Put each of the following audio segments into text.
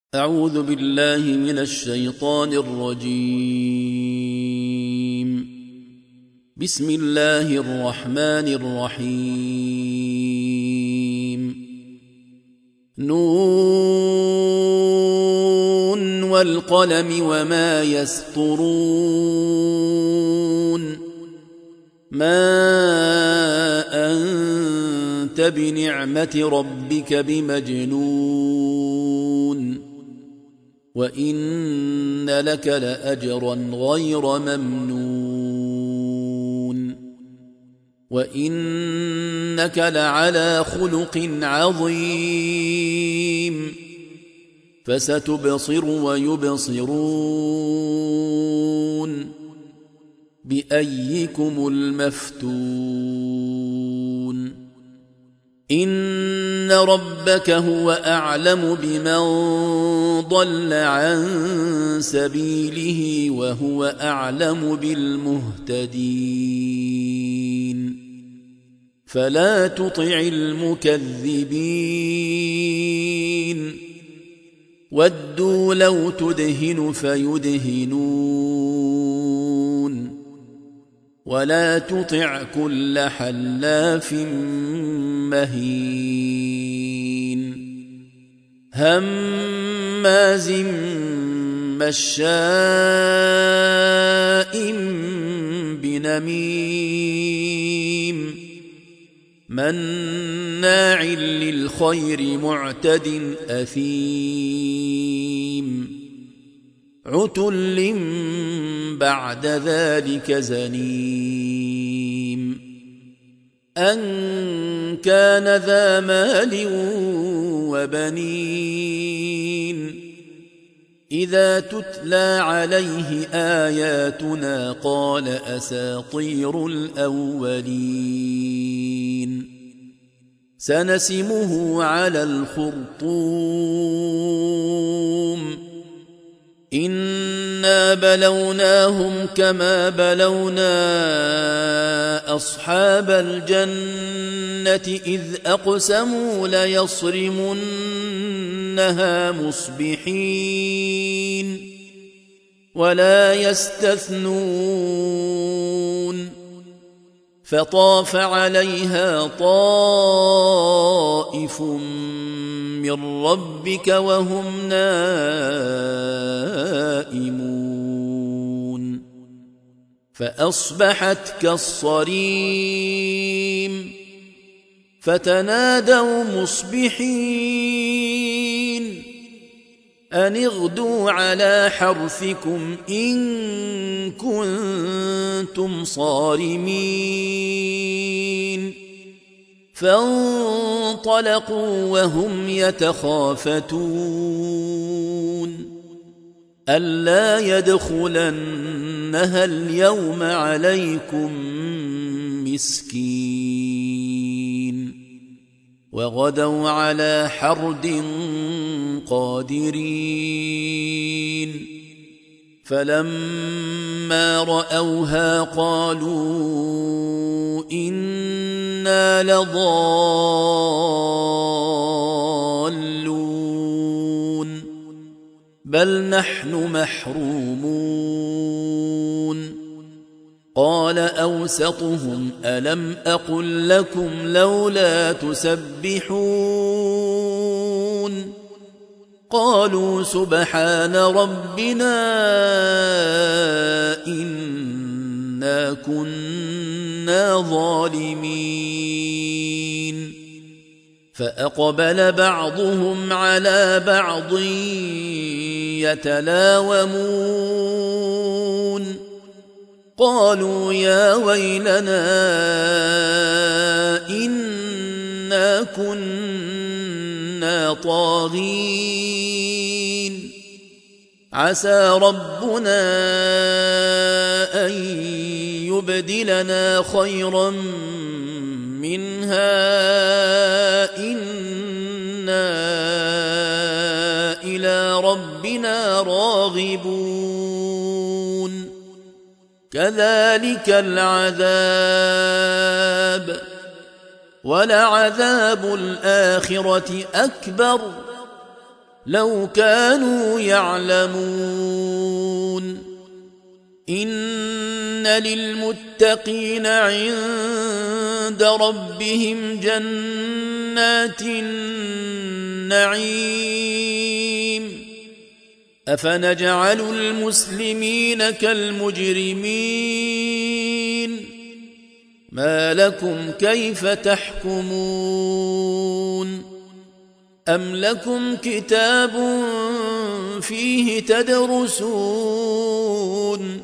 أعوذ بالله من الشيطان الرجيم. بسم الله الرحمن الرحيم. نون والقلم وما يسطرون. ما أنت بنعمة ربك بمجنون وإن لك لأجرا غير ممنون وإنك لعلى خلق عظيم. فستبصر ويبصرون بأيكم المفتون. إن ربك هو أعلم بمن ضل عن سبيله وهو أعلم بالمهتدين. فلا تطع المكذبين. ودوا لو تدهن فيدهنون. ولا تطع كل حلاف مهين هماز مشاء بنميم مناع للخير معتد أثيم عتل بعد ذلك زنيم أن كان ذا مال وبنين إذا تتلى عليه آياتنا قال أساطير الأولين. سنسمه على الخرطوم. إنا بلوناهم كما بلونا أصحاب الجنة إذ أقسموا ليصرمنها مصبحين ولا يستثنون. فطاف عليها طائف من ربك وهم نائمون فأصبحت كالصريم. فتنادوا مصبحين أن اغدوا على حرثكم إن كنتم صارمين. فانطلقوا وهم يتخافتون ألا يدخلنها اليوم عليكم مسكين. وغدوا على حرد قادرين. فلما رأوها قالوا إنا لضالون بل نحن محرومون. قال أوسطهم ألم أقل لكم لولا تسبحون قالوا سبحان ربنا إنا كنا ظالمين. فأقبل بعضهم على بعض يتلاومون قالوا يا ويلنا إنا كنا طاغين عسى ربنا أن يبدلنا خيرا منها إنا إلى ربنا راغبون. كذلك العذاب ولعذاب الآخرة أكبر لو كانوا يعلمون إن للمتقين عند ربهم جنات النعيم أفنجعل المسلمين كالمجرمين ما لكم كيف تحكمون أم لكم كتاب فيه تدرسون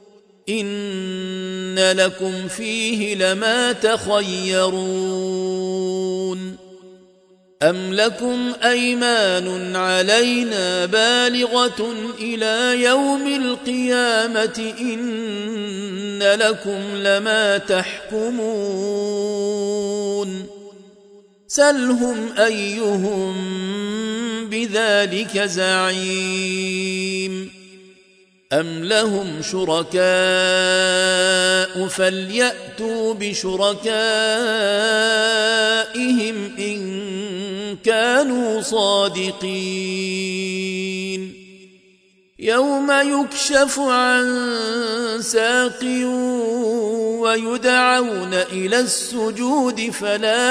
إن لكم فيه لما تخيرون أم لكم أيمان علينا بالغة إلى يوم القيامة إن لكم لما تحكمون سلهم أيهم بذلك زعيم أم لهم شركاء فليأتوا بشركائهم إن كانوا صادقين يوم يكشف عن ساق ويدعون إلى السجود فلا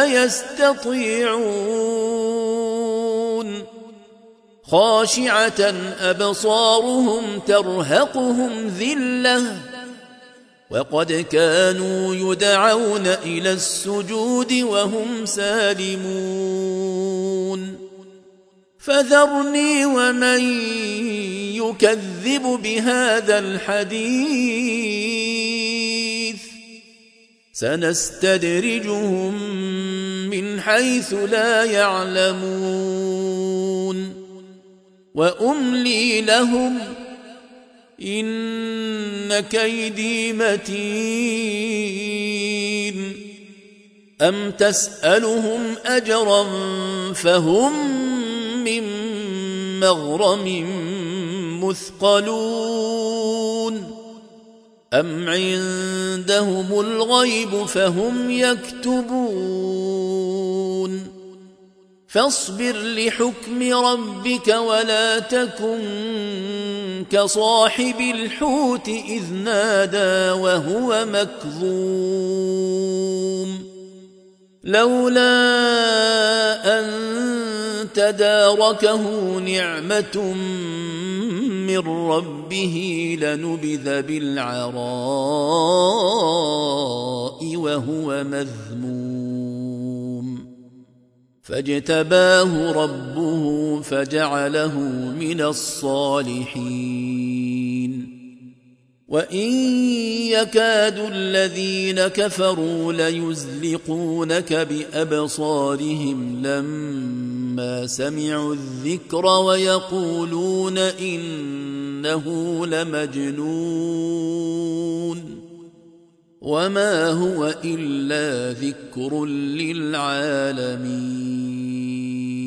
يستطيعون خاشعة أبصارهم ترهقهم ذلة وقد كانوا يدعون إلى السجود وهم سالمون فذرني ومن يكذب بهذا الحديث سنستدرجهم من حيث لا يعلمون وأملي لهم إن كيدي متين أم تسألهم أجرا فهم من مغرم مثقلون أم عندهم الغيب فهم يكتبون فاصبر لحكم ربك ولا تكن كصاحب الحوت إذ نادى وهو مكظوم لولا أن تداركه نعمة من ربه لنبذ بالعراء وهو مذموم فاجتباه ربه فجعله من الصالحين وإن يكاد الذين كفروا ليزلقونك بأبصارهم لما سمعوا الذكر ويقولون إنه لمجنون وما هو إلا ذكر للعالمين